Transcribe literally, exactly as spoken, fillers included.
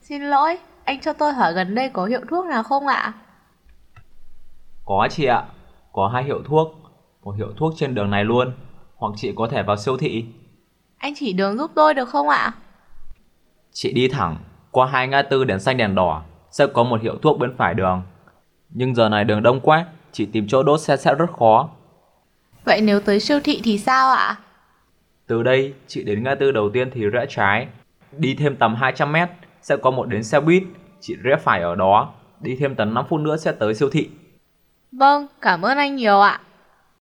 Xin lỗi, anh cho tôi hỏi gần đây có hiệu thuốc nào không ạ? Có chị ạ, có hai hiệu thuốc, một hiệu thuốc trên đường này luôn, hoặc chị có thể vào siêu thị. Anh chỉ đường giúp tôi được không ạ? Chị đi thẳng qua hai ngã tư đèn xanh đèn đỏ sẽ có một hiệu thuốc bên phải đường. Nhưng giờ này đường đông quá, chị tìm chỗ đỗ xe sẽ rất khó. Vậy nếu tới siêu thị thì sao ạ? Từ đây chị đến ngã tư đầu tiên thì rẽ trái, đi thêm tầm hai trăm mét sẽ có một đến xe buýt, chị rẽ phải ở đó, đi thêm tầm năm phút nữa sẽ tới siêu thị. Vâng, cảm ơn anh nhiều ạ.